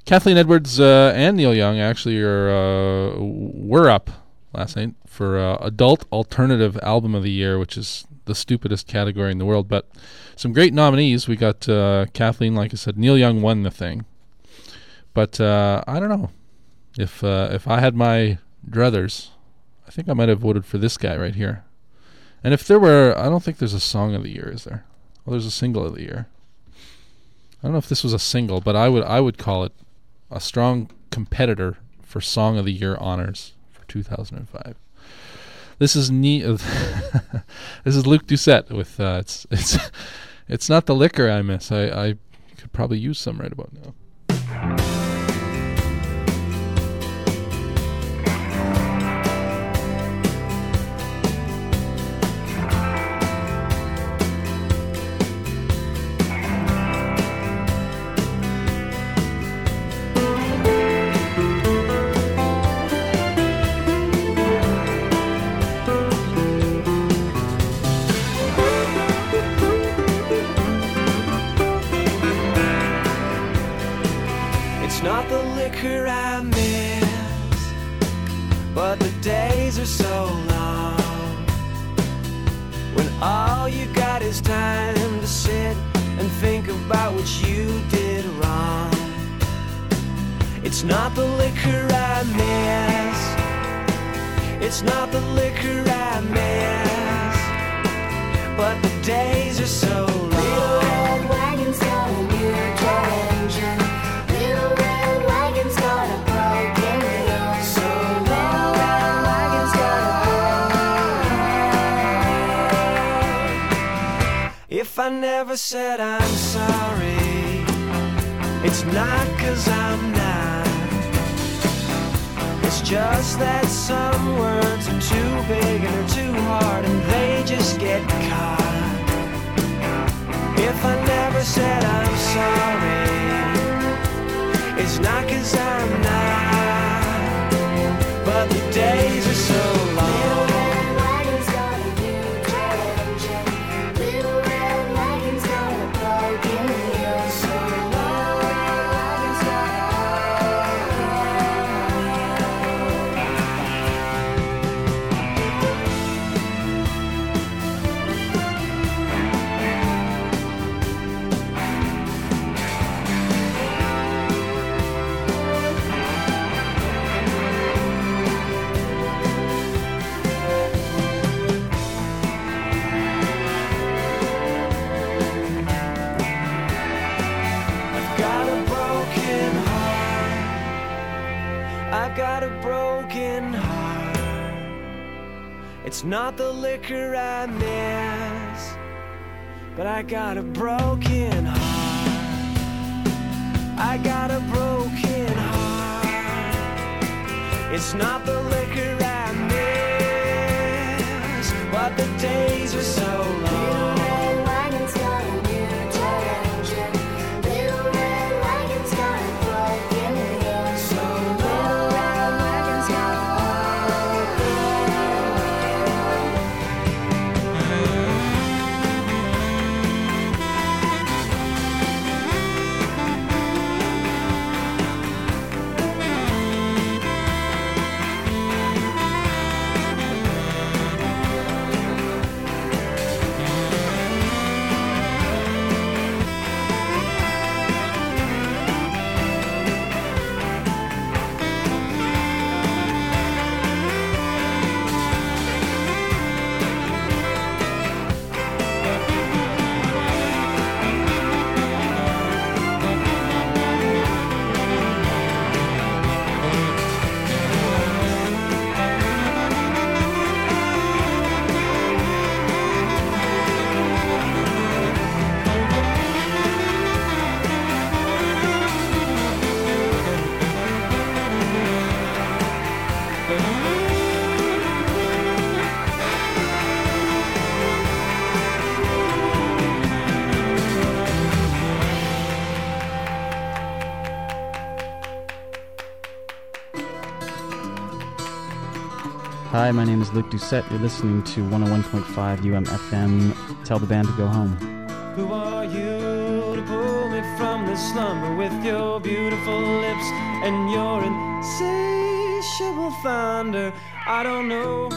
Kathleen Edwards and Neil Young actually were up last night for Adult Alternative Album of the Year, which is the stupidest category in the world. But some great nominees. We got Kathleen, like I said. Neil Young won the thing. But I don't know. If I had my druthers, I think I might have voted for this guy right here. And if there were, I don't think there's a song of the year, is there? Well, there's a single of the year. I don't know if this was a single, but I would call it a strong competitor for Song of the Year honors for 2005. This is this is Luc Doucet with it's not the liquor I miss. I could probably use some right about now. I miss, but the days are so long when all you got is time to sit and think about what you did wrong. It's not the liquor I miss, it's not the liquor I miss, but the days are so long. Little red wagon's got a new jet engine. Little red wagon's got a broken wheel. So little red wagon's got a broken wheel. If I never said I'm sorry, it's not 'cause I'm not. It's just that some words are too big and are too hard and they just get caught. If I never said I'm sorry, it's not 'cause I'm not, but the days are so long. Little red wagon's got a new jet engine. Little red wagon's got a broken wheel. So little red wagon's got got a broken heart. It's not the liquor I miss, but I got a broken heart. I got a broken heart. It's not the liquor I miss, but the days are so long. Little red wagon's got a new jet engine. Little red wagon's got a broken wheel. So Hi, my name is Luc Doucet. You're listening to 101.5 UMFM. Tell the band to go home. Who are you to pull me from the slumber with your beautiful lips and your insatiable thunder. I don't know.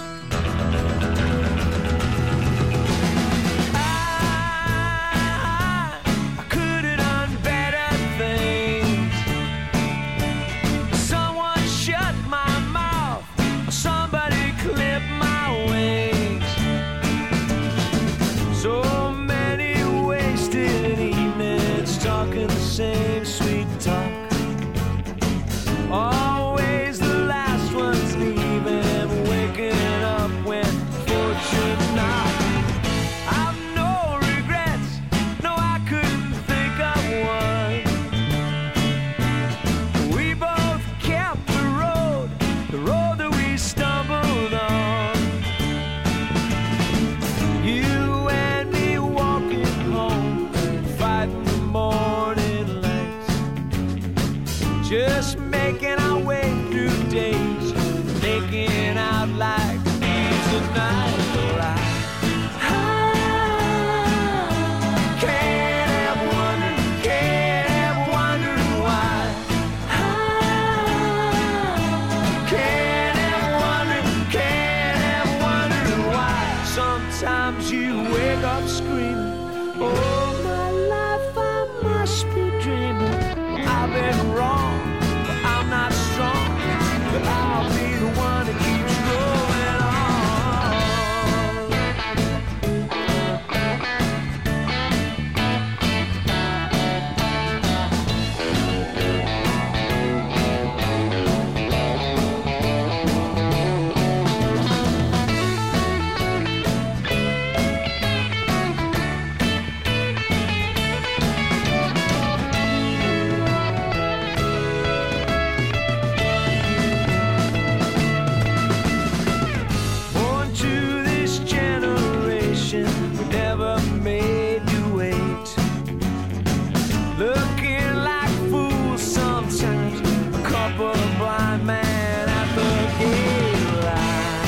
I could have done better things. Someone shut my mouth, somebody clipped my wings. So many wasted evenings talking the same sweet talk. Always the last one's leaving, waking up when fortune knocks. I've no regrets, no, I couldn't think of one. We both kept the road that we stumbled on. You and me walking home, fighting the morning lights, just making our way through days, making out like thieves at night. Well, I can't help wondering why. Can't help wondering why. Sometimes you wake up screaming, oh my life, I must be dreaming. I've been wrong, but I'm not strong, but I'll be the one that keeps going on. Born to this generation, we never made you wait. Looking like fools sometimes, a couple of blind men at the gate line.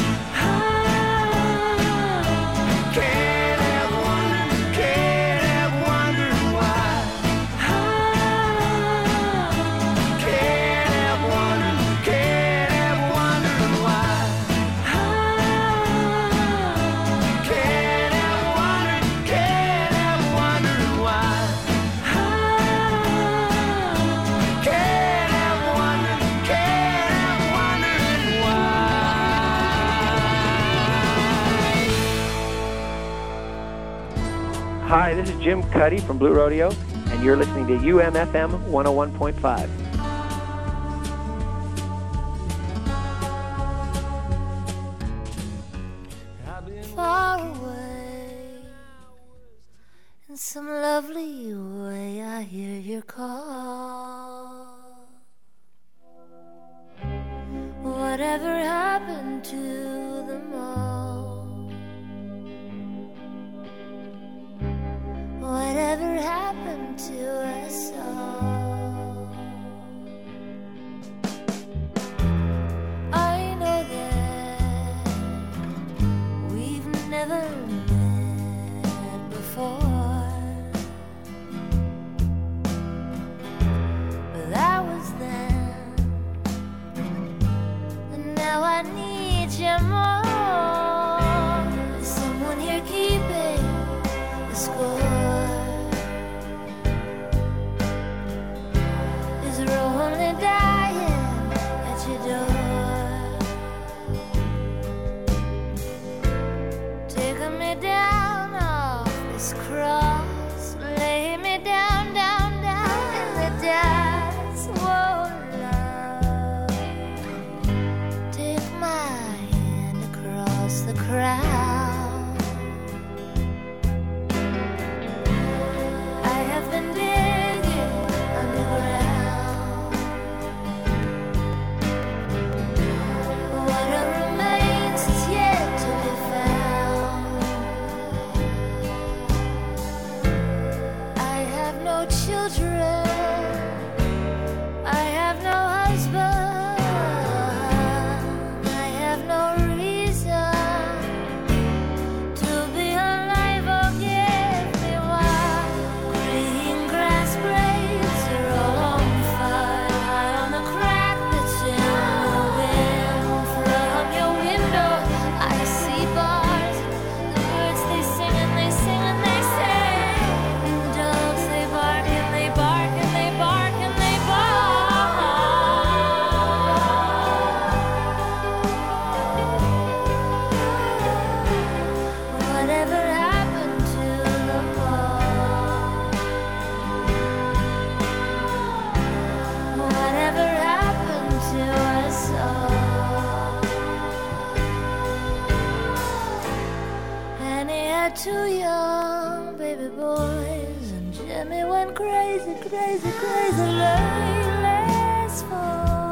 Can't help wondering why. Can't help wondering why. Can't help wondering why. Can't help wondering why. Hi, this is Jim Cuddy from Blue Rodeo, and you're listening to UMFM 101.5. Far away, in some lovely way, I hear your call. Whatever happened to them all? Whatever happened to us all? I know that we've never met before, but that was then, and now I need you more. Is someone here keeping the score? Is Roland dying at your door? Taking me down off this cross, lay me down, down, down in the dust. Whoa, love, take my hand across the crowd. I have been digging underground. What remains is yet to be found. I have no children, I have no husband, I have no reason to be alive. Oh, give me one green grass blades crazy, crazy love lasts for.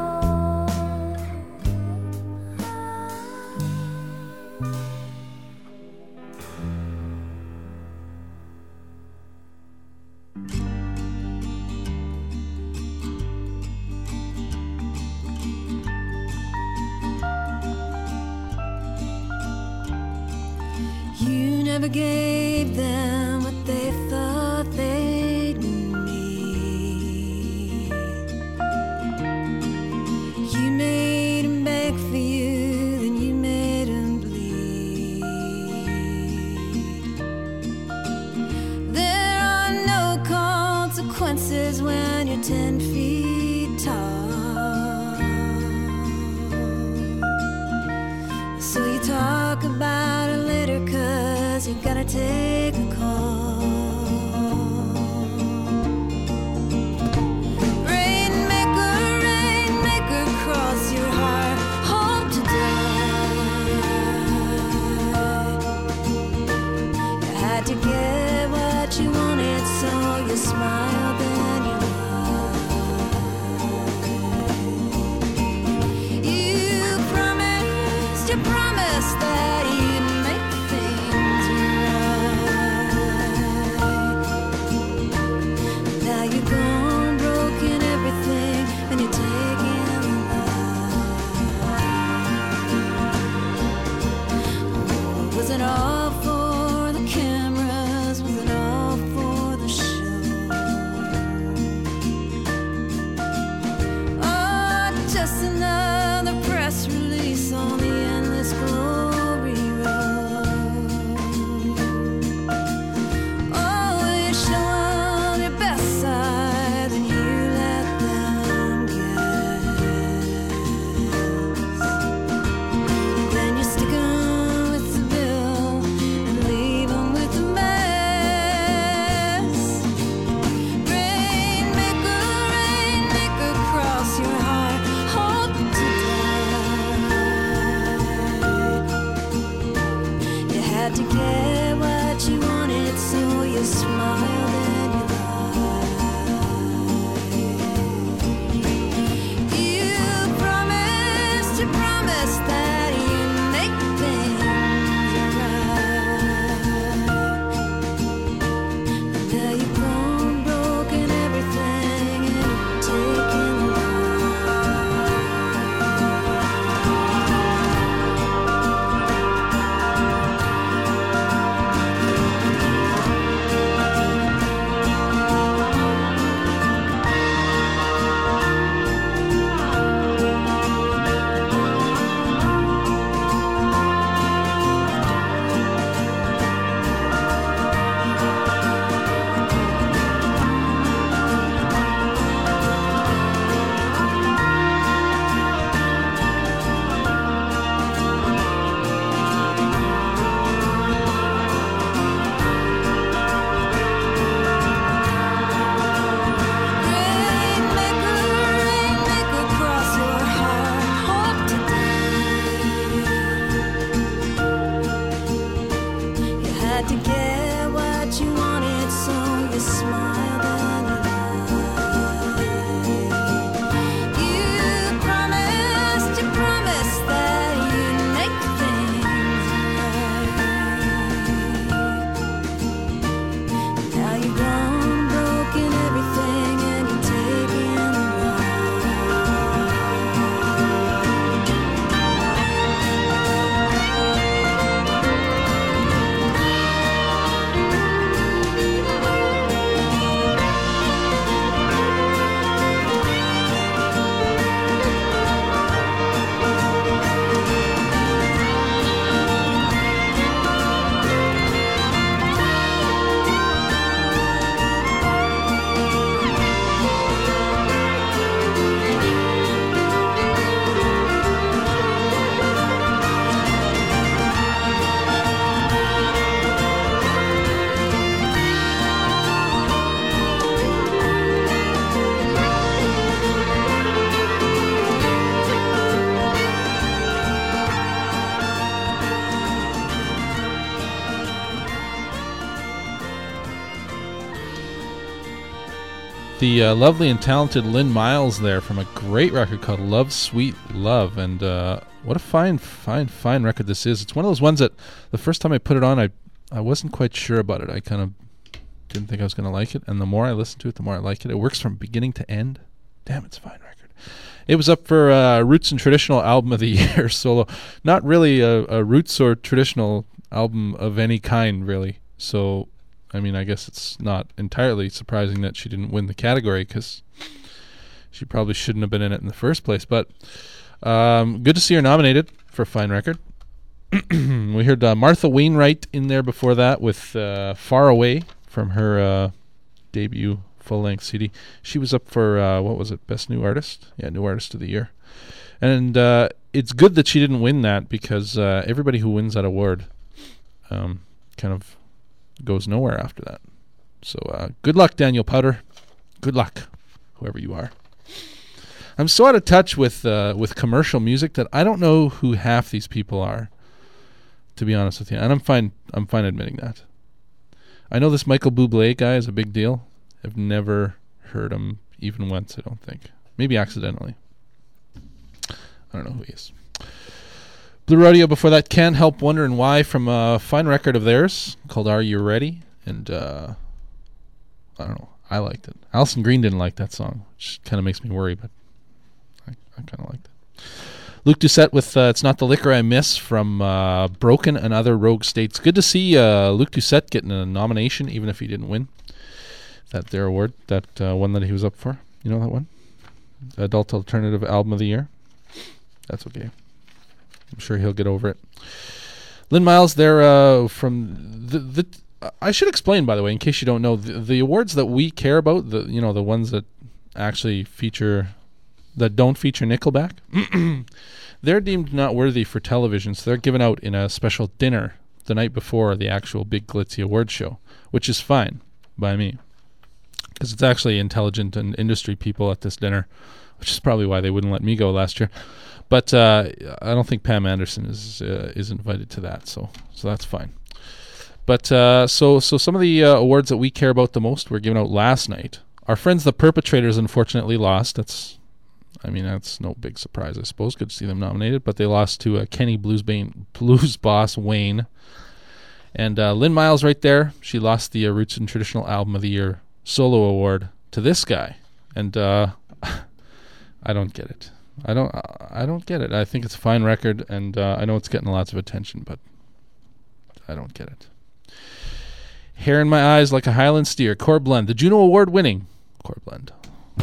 You never gave them what they thought they'd need. You made them beg for you, then you made them bleed. There are no consequences when you're 10 feet tall. So you talk about it later, 'cause you gotta take a call. Rainmaker, cross your heart, hope to die. You had to get what you wanted, so you smiled and you lied. You promised that you'd make things right. the lovely and talented Lynn Miles there from a great record called Love Sweet Love. And what a fine record this is. It's one of those ones that the first time I put it on, I wasn't quite sure about it. I kind of didn't think I was going to like it. And the more I listen to it, the more I like it. It works from beginning to end. Damn, it's a fine record. It was up for Roots and Traditional Album of the Year solo. Not really a Roots or Traditional album of any kind, really. So, I mean, I guess it's not entirely surprising that she didn't win the category, because she probably shouldn't have been in it in the first place. But good to see her nominated for a fine record. We heard Martha Wainwright in there before that with Far Away from her debut full-length CD. She was up for, what was it, Best New Artist? Yeah, New Artist of the Year. And it's good that she didn't win that, because everybody who wins that award kind of goes nowhere after that. So good luck, Daniel Powter. Good luck, whoever you are. I'm so out of touch with commercial music that I don't know who half these people are, to be honest with you. And I'm fine admitting that. I know this Michael Bublé guy is a big deal. I've never heard him even once, I don't think. Maybe accidentally. I don't know who he is. Blue Rodeo before that, Can't Help Wondering Why, from a fine record of theirs called Are You Ready? And I don't know, I liked it. Alison Green didn't like that song, which kind of makes me worry, but I kind of liked it. Luke Doucette with It's Not the Liquor I Miss, from Broken and Other Rogue States. Good to see Luke Doucette getting a nomination, even if he didn't win their award, that one that he was up for. You know that one? Adult Alternative Album of the Year. That's okay. I'm sure he'll get over it. Lynn Miles there from the I should explain, by the way, in case you don't know, the awards that we care about, the ones that actually don't feature Nickelback, they're deemed not worthy for television, so they're given out in a special dinner the night before the actual big glitzy award show, which is fine by me, because it's actually intelligent and industry people at this dinner, which is probably why they wouldn't let me go last year. But I don't think Pam Anderson is invited to that, so that's fine. But so some of the awards that we care about the most were given out last night. Our friends the Perpetrators unfortunately lost. That's no big surprise, I suppose. Good to see them nominated, but they lost to Kenny Blues Boss Wayne. And Lynn Miles right there, she lost the Roots and Traditional Album of the Year solo award to this guy. And I don't get it. I don't get it. I think it's a fine record, and I know it's getting lots of attention, but I don't get it. Hair in My Eyes Like a Highland Steer, Core Blend, the Juno Award winning Core Blend.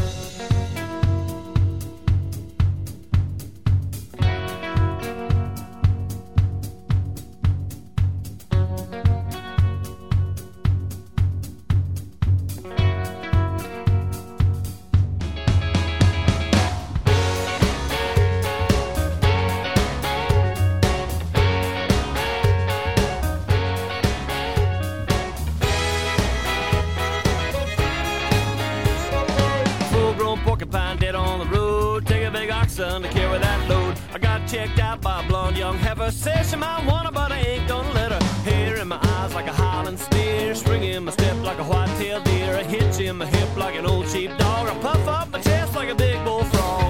To carry that load, I got checked out by a blonde young heifer. Says she might want her, but I ain't gonna let her. Hair in my eyes like a Highland steer, string in my step like a white-tailed deer, a hitch in my hip like an old sheepdog, I puff up my chest like a big bullfrog.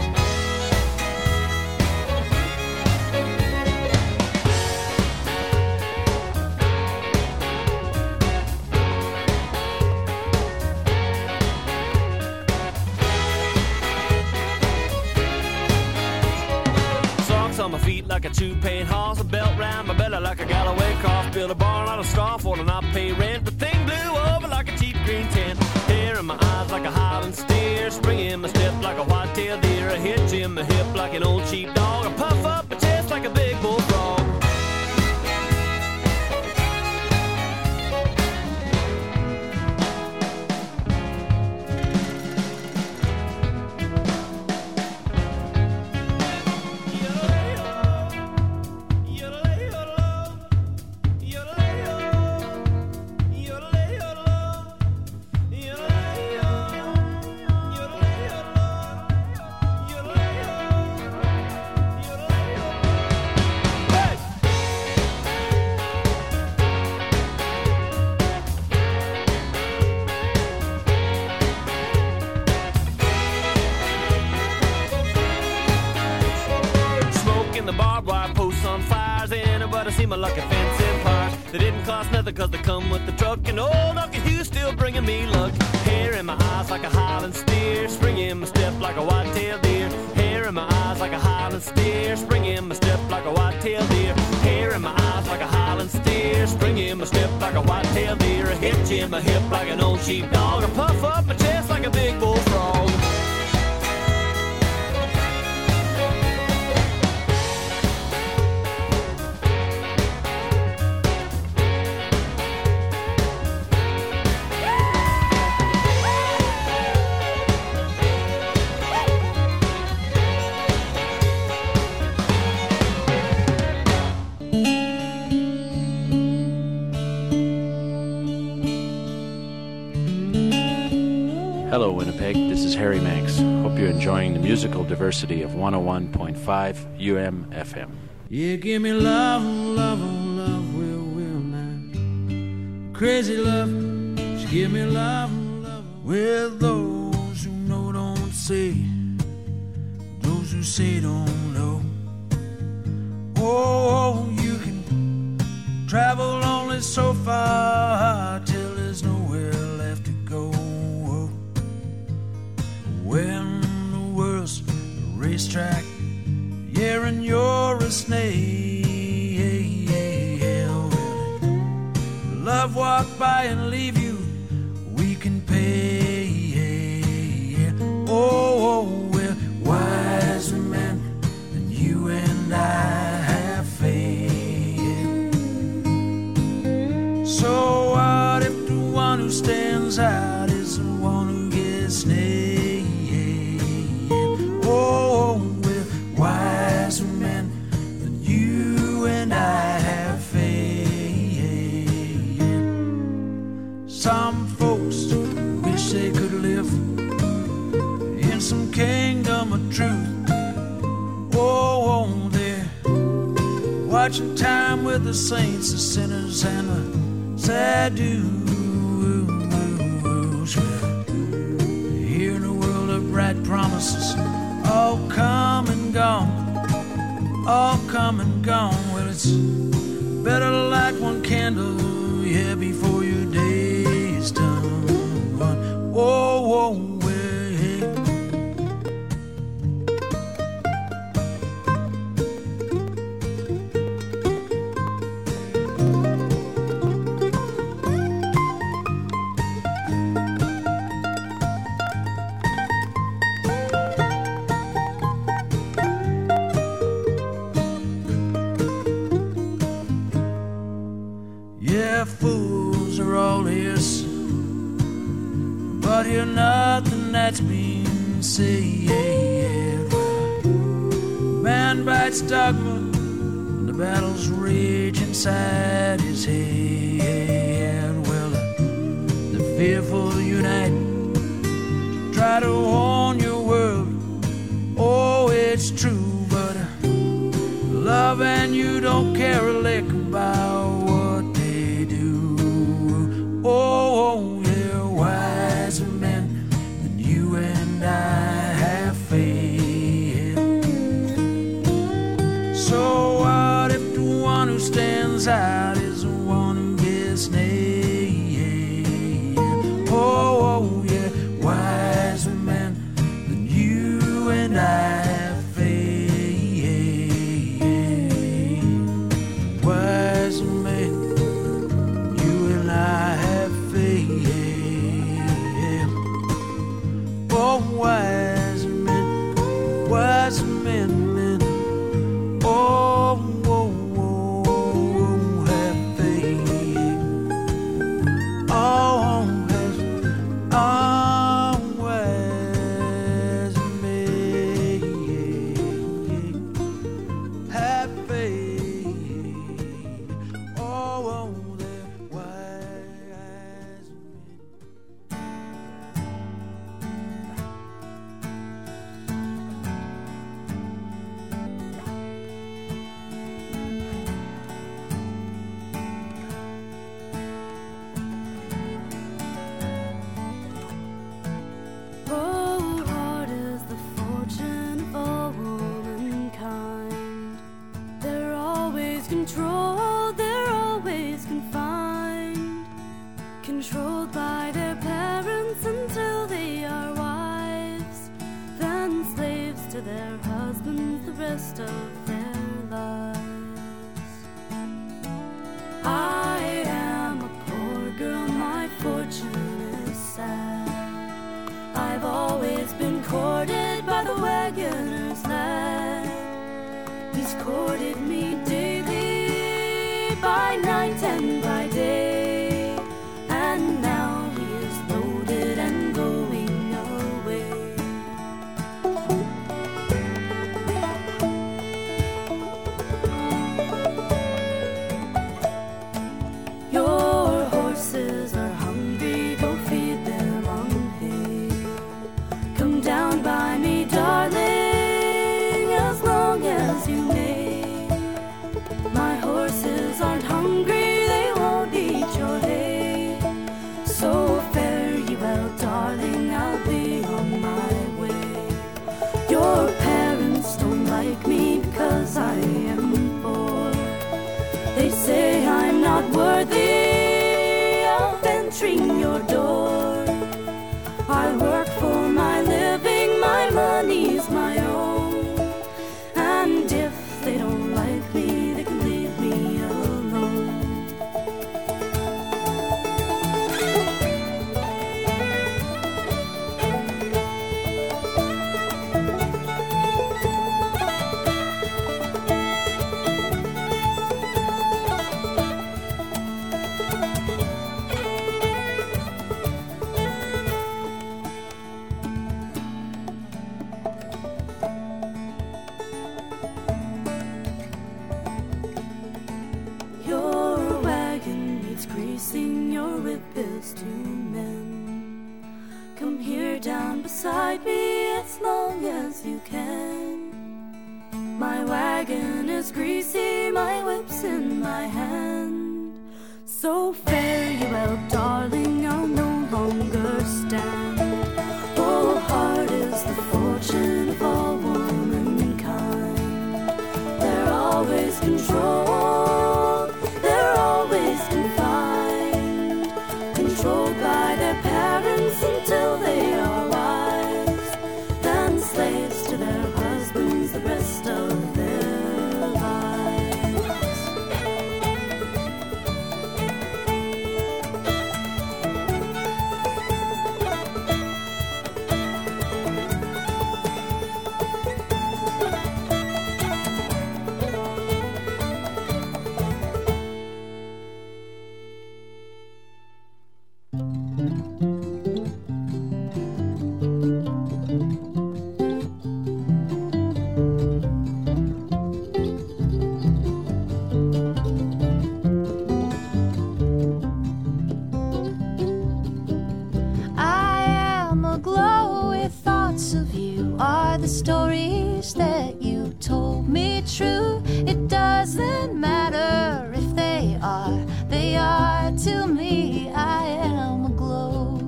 On my feet like a two-pane horse, a belt round my belly like a Galloway cross, build a barn out of straw for to not pay rent. The thing blew over like a cheap green tent. Hair in my eyes like a Highland steer, spring in my step like a white-tailed deer, a hitch in my hip like an old sheepdog, I puff up my chest like a big bullfrog. barbed wire posts on fires. Ain't anybody see my lucky fencing bars. They didn't cost nothing cause they come with the truck. And old Uncle Hugh still bringing me luck. Hair in my eyes like a Highland steer, spring in my step like a white-tailed deer. Hair in my eyes like a Highland steer, spring in my step like a white-tailed deer. Hair in my eyes like a Highland steer, spring in my step like a white-tailed deer. A hitch in my hip like an old sheepdog, a puff up my chest like a big bullfrog. Hello, Winnipeg. This is Harry Manx. Hope you're enjoying the musical diversity of 101.5 UM-FM. Yeah, give me love, love, love, will now. Crazy love, she give me love, love. With those who know don't say, those who say don't know. Oh, you can travel only so far till there's nowhere left to go. When the world's a racetrack, yeah, and you're a snake. Love walk by and leave you, we can pay. Oh, we're wiser men than you and I have faith. So what if the one who stands out is the one who gets snared? Oh, we're wiser men than you and I have faith. Some folks wish they could live in some kingdom of truth. Oh, they're watching time with the saints, the sinners, and the sad dudes. Here in a world of bright promises, all come and gone, all come and gone. Well, it's better to light one candle, yeah, before your day is done. Whoa, whoa, well, yeah, fools are all ears, but hear nothing that's being said. Man bites dogma, and the battles rage inside his head. Well, the fearful unite to try to warn your world. Oh, it's true, but love and you don't care a lick about what they do. Oh, yeah, wiser men than you and I have faith. So what if the one who stands out is the one who gets nailed? Oh, yeah, wiser men than you and I have faith. Wiser men, you and I have faith. Oh, wiser men, men. Oh, have faith. Oh, wise men, have faith. Oh, they're wise men. controlled, they're always confined, controlled by their parents until they are wives, then slaves to their husbands the rest of their lives. I am a poor girl, my fortune is sad. I've always been courted by the wagoner's lad. He's courted me daily, by night and by day, and now he is loaded and going away. Your horses are hungry, go feed them on hay. Come down by me, darling, as long as you may. My horses aren't hungry, they won't eat your hay. So fare ye well, darling, I'll be on my way. Your parents don't like me because I am poor. They say I'm not worthy of entering your door. I work for my living, my money's my own. And if they don't like me, they can leave me alone. Your wagon needs greasing, your whip is to mend. Come here down beside me as long as you can. My wagon is greasy, my whip's in my hand. So fare ye well, darling, I'll no longer stand. Oh, hard is the fortune of all womankind. They're always controlled, they're always confined, controlled by their parents until they are wives, then slaves to their husbands the rest of their lives. I am aglow with thoughts of you. Are the stories that you told me true? It doesn't matter if they are to me. I am aglow.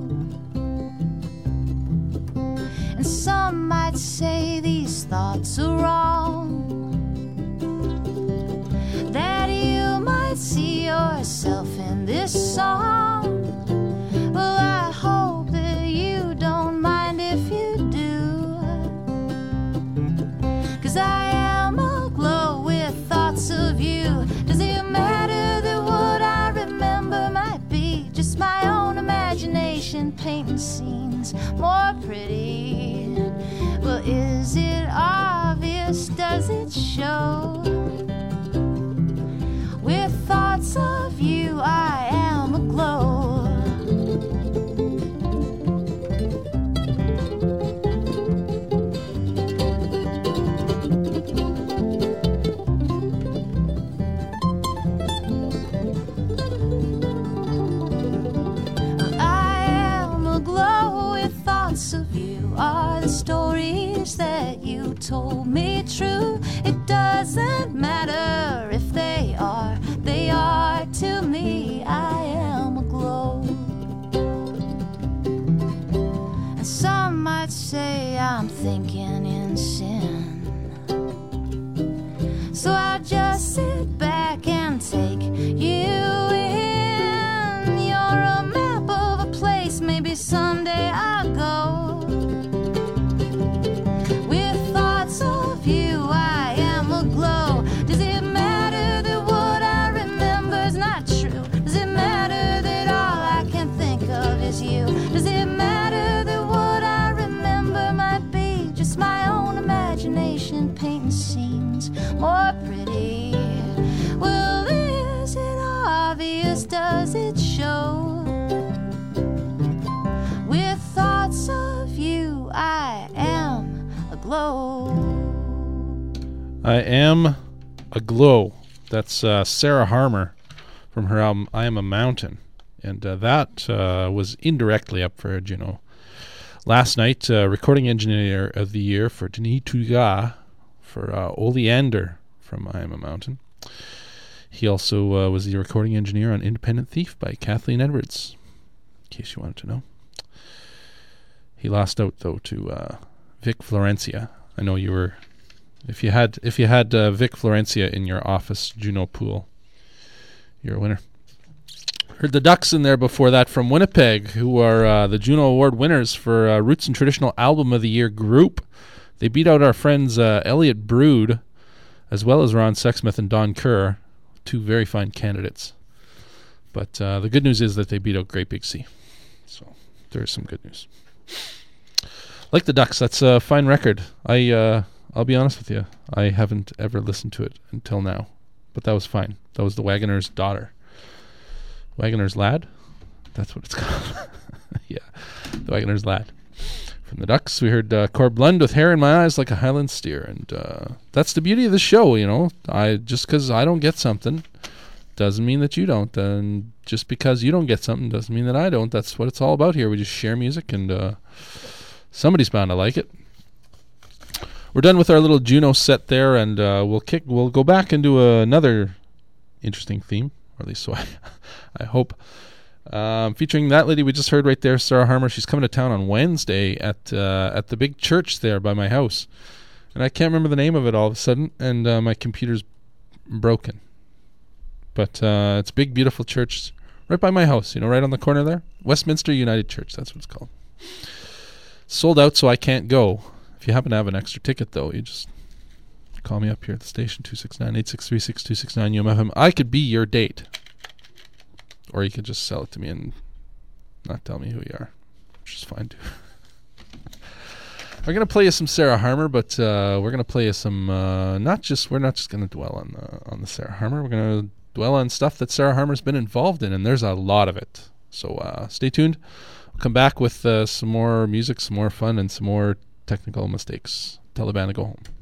And some might say these thoughts are wrong, that you might see yourself in this song. Well, I hope that you don't mind if you do, 'cause I am aglow with thoughts of you. Does it matter that what I remember might be just my own imagination painting scenes more pretty? Well, is it obvious? Does it show? With thoughts of you, I am aglow. Of you are the stories that you told me true. It doesn't matter if they are to me. I am aglow. And some might say I'm thinking in sin, so I'll just sit back and imagination painting scenes more pretty. Well, is it obvious? Does it show? With thoughts of you, I am aglow. I Am Aglow. That's Sarah Harmer from her album I Am a Mountain. And that was indirectly up for a Juno. Last night, recording engineer of the year for Denis Touga for Oleander from I Am a Mountain. He also was the recording engineer on Independent Thief by Kathleen Edwards, in case you wanted to know. He lost out, though, to Vic Florencia. I know you were... If you had Vic Florencia in your office Juno pool, you're a winner. Heard the Ducks in there before that from Winnipeg, who are the Juno Award winners for Roots and Traditional Album of the Year group. They beat out our friends Elliot Brood, as well as Ron Sexsmith and Don Kerr, two very fine candidates. But the good news is that they beat out Great Big Sea. So there's some good news. Like the Ducks, that's a fine record. I'll be honest with you, I haven't ever listened to it until now. But that was fine. That was the Wagoner's Daughter. Wagoner's Lad? That's what it's called. Yeah, the Wagoner's Lad. From the Ducks, we heard Corb Lund with Hair in My Eyes Like a Highland Steer. And that's the beauty of the show, you know. Just because I don't get something doesn't mean that you don't. And just because you don't get something doesn't mean that I don't. That's what it's all about here. We just share music, and somebody's bound to like it. We're done with our little Juno set there, and we'll go back into another interesting theme, or at least so I hope. Featuring that lady we just heard right there, Sarah Harmer. She's coming to town on Wednesday at the big church there by my house, and I can't remember the name of it all of a sudden, and my computer's broken. But it's a big, beautiful church right by my house. You know, right on the corner there, Westminster United Church. That's what it's called. Sold out, so I can't go. If you happen to have an extra ticket, though, you just call me up here at the station, 269-863-6269 UMFM. I could be your date. Or you could just sell it to me and not tell me who you are, which is fine, too. We're going to play you some Sarah Harmer, but we're going to play you some, we're not just going to dwell on the Sarah Harmer. We're going to dwell on stuff that Sarah Harmer's been involved in, and there's a lot of it. So stay tuned. We'll come back with some more music, some more fun, and some more technical mistakes. Tell the band to go home.